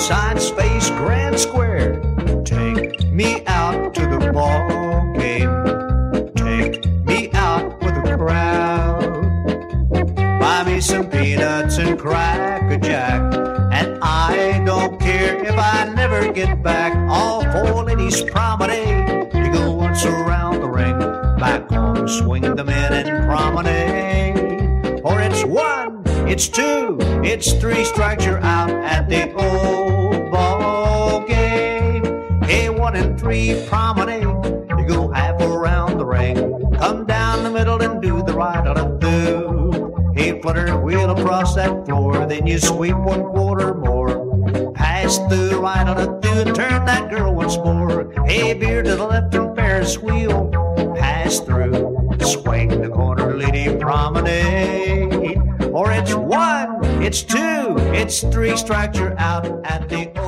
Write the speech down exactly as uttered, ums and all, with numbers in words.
sign space grand square. Take me out to the ball game. Take me out with a crowd. Buy me some peanuts and Cracker Jack, and I don't care if I never get back. All four ladies promenade. You go once around the ring, back home swing the men and promenade. Or it's one, it's two, it's three strikes, you're out at the old ball game. Hey, one and three promenade. You go half around the ring, come down the middle and do the right on a do. Hey, flutter, wheel across that floor, then you sweep one quarter more. Pass through right on a do and turn that girl once more. Hey, veer to the left and Ferris wheel. Pass through, swing the corner, lady promenade. Or it's one, it's two, it's three strikes, you're out at the